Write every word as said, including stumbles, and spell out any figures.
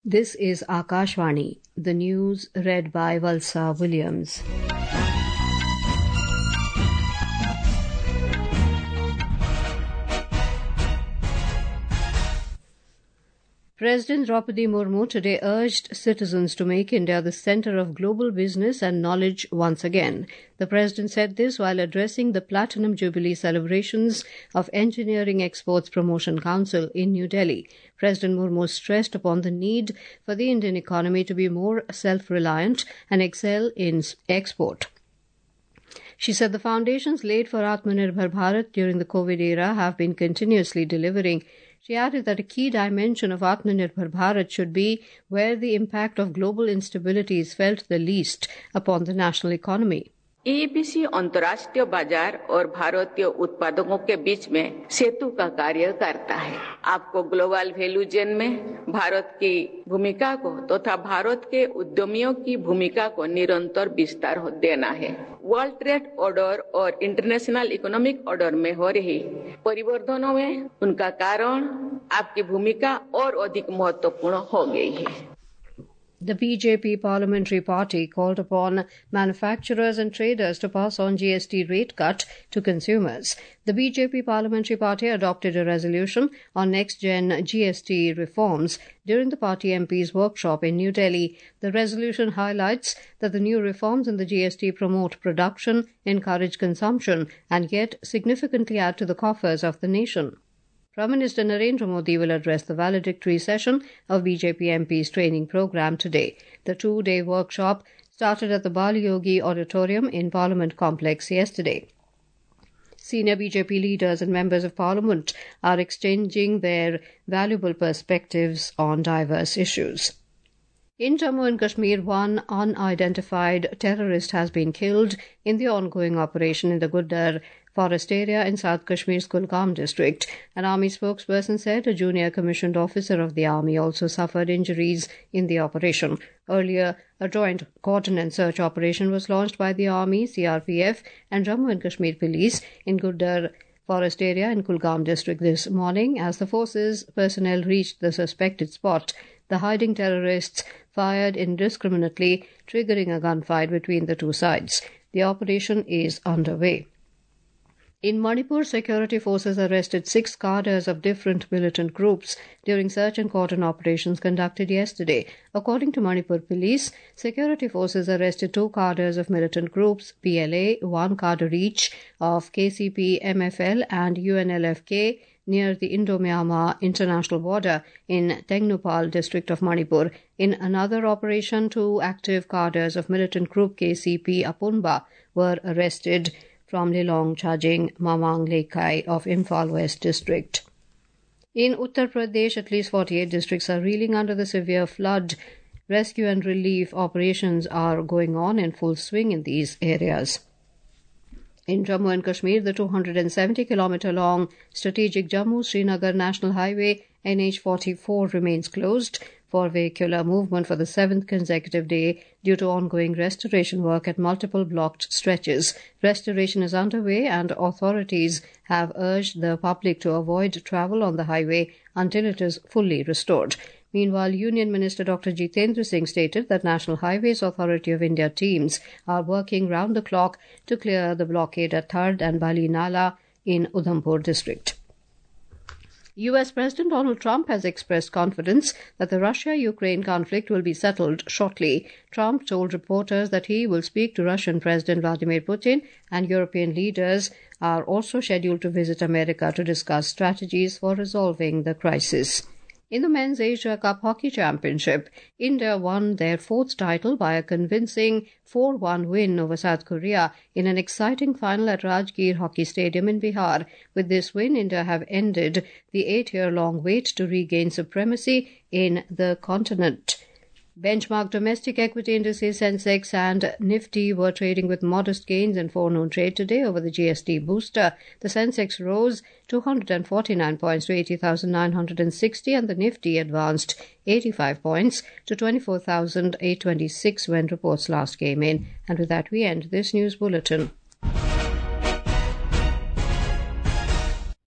This is Akashvani, the news read by Valsa Williams. President Draupadi Murmu today urged citizens to make India the centre of global business and knowledge once again. The President said this while addressing the Platinum Jubilee celebrations of Engineering Exports Promotion Council in New Delhi. President Murmu stressed upon the need for the Indian economy to be more self-reliant and excel in export. She said the foundations laid for Atmanirbhar Bharat during the COVID era have been continuously delivering. She added that a key dimension of Atmanirbhar Bharat should be where the impact of global instability is felt the least upon the national economy. A A P C अंतर्राष्ट्रीय बाजार और भारतीय उत्पादकों के बीच में सेतु का कार्य करता है। आपको ग्लोबल वैल्यू चेन में भारत की भूमिका को तथा तो भारत के उद्यमियों की भूमिका को निरंतर विस्तार देना है। वर्ल्ड ट्रेड ऑर्डर और इंटरनेशनल इकोनॉमिक ऑर्डर में हो रही परिवर्तनों में उनका कारण आपकी भूमिका और अधिक महत्वपूर्ण हो गई है। The B J P parliamentary party called upon manufacturers and traders to pass on G S T rate cut to consumers. The B J P parliamentary party adopted a resolution on next-gen G S T reforms during the party M Ps' workshop in New Delhi. The resolution highlights that the new reforms in the G S T promote production, encourage consumption, and yet significantly add to the coffers of the nation. Prime Minister Narendra Modi will address the valedictory session of B J P M Ps' training program today. The two-day workshop started at the Bali Yogi Auditorium in Parliament Complex yesterday. Senior B J P leaders and members of Parliament are exchanging their valuable perspectives on diverse issues. In Jammu and Kashmir, one unidentified terrorist has been killed in the ongoing operation in the Guddar forest area in South Kashmir's Kulgam district. An army spokesperson said a junior commissioned officer of the army also suffered injuries in the operation. Earlier, a joint coordinate search operation was launched by the army, C R P F and Jammu and Kashmir police in Guddar forest area in Kulgam district this morning. As the forces personnel reached the suspected spot, the hiding terrorists fired indiscriminately, triggering a gunfight between the two sides. The operation is underway. In Manipur, security forces arrested six cadres of different militant groups during search and cordon operations conducted yesterday. According to Manipur police, security forces arrested two cadres of militant groups, P L A, one cadre each of K C P, M F L and U N L F K near the Indo-Myanmar international border in Tengnupal district of Manipur. In another operation, two active cadres of militant group K C P Apunba were arrested from Lilong Chajing Mamang Lekai of Imphal West district. In Uttar Pradesh, at least forty-eight districts are reeling under the severe flood. Rescue and relief operations are going on in full swing in these areas. In Jammu and Kashmir, the two hundred seventy kilometre long strategic Jammu-Srinagar National Highway N H forty-four remains closed for vehicular movement for the seventh consecutive day due to ongoing restoration work at multiple blocked stretches. Restoration is underway and authorities have urged the public to avoid travel on the highway until it is fully restored. Meanwhile, Union Minister Doctor Jitendra Singh stated that National Highways Authority of India teams are working round the clock to clear the blockade at Thard and Bali Nala in Udhampur district. U S President Donald Trump has expressed confidence that the Russia-Ukraine conflict will be settled shortly. Trump told reporters that he will speak to Russian President Vladimir Putin, and European leaders are also scheduled to visit America to discuss strategies for resolving the crisis. In the Men's Asia Cup Hockey Championship, India won their fourth title by a convincing four one win over South Korea in an exciting final at Rajgir Hockey Stadium in Bihar. With this win, India have ended the eight-year-long wait to regain supremacy in the continent. Benchmark domestic equity indices Sensex and Nifty were trading with modest gains in forenoon trade today over the G S T booster. The Sensex rose two hundred forty-nine points to eighty thousand nine hundred sixty and the Nifty advanced eighty-five points to twenty-four thousand eight hundred twenty-six when reports last came in. And with that we end this news bulletin.